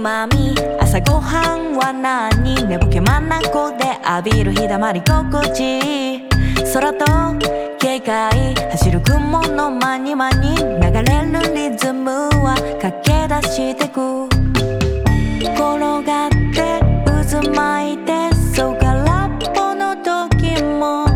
まみ朝ごはんは何寝ぼけ眼で浴びる日だまり心地空と警戒走る雲の間に間に流れるリズムは駆け出してく転がって渦巻いてそう空っぽの時も、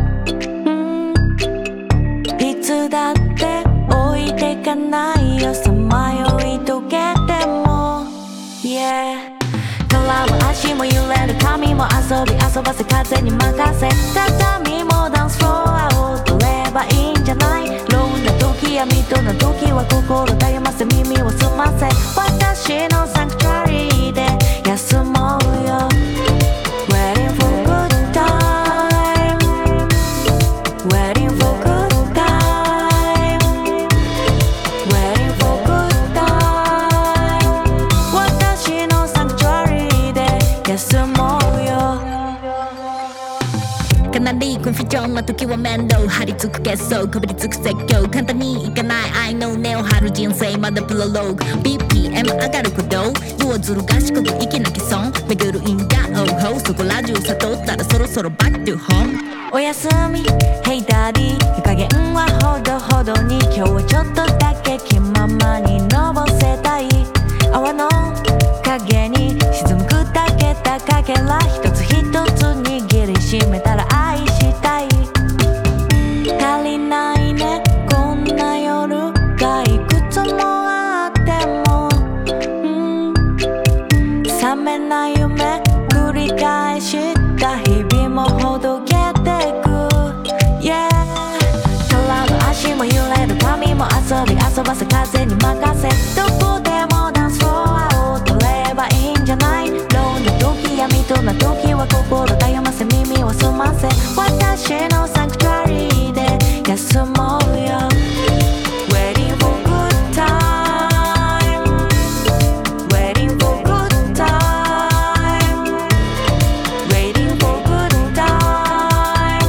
いつだって置いてかないよさまよい遂げても、yeah絡む足も揺れる髪も遊ばせ風に任せ畳もダンスフロアを踊ればいいんじゃないローンな時やミトな時は心絶やませ耳を澄ませ私のサンクチュアリで休もうよ Waiting for good time Waiting for good time Waiting for good time 私のサンクチュアリで休もうよかなりコンフュージョンな時は面倒張り付く結束こびりつく説教簡単にいかない I know 根を張る人生まだプロローグ BPM 上がる鼓動世をずる賢く息なき損巡る因果応報そこラジオ悟ったらそろそろ Back to home おやすみ Hey Daddy 湯加減はほどほどに今日はちょっとだけ気ままにのぼせたい泡の影に沈む砕けたかけら一つ一つ握りしめたら愛したい足りないねこんな夜がいくつもあっても、覚めない夢繰り返した日々もほどけてく Yeah 絡む足も揺れる髪も遊ばせ風に任せどこでもダンスフロアを踊ればいいんじゃないローンな時やミトな時は心絶やませ耳を澄ませ私のサンクチュアリで休もうよ Waiting for good time Waiting for good time Waiting for good time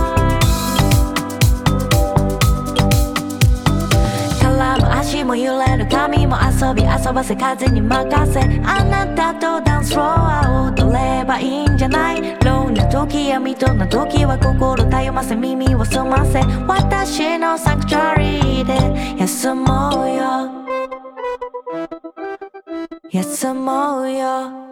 絡む足も揺れる髪も遊ばせ風に任せあなたとダンスフロアを踊ればいいんじゃないローンな時やミトな時は心絶やませ耳を澄ませ私のサンクチュアリで休もうよ休もうよ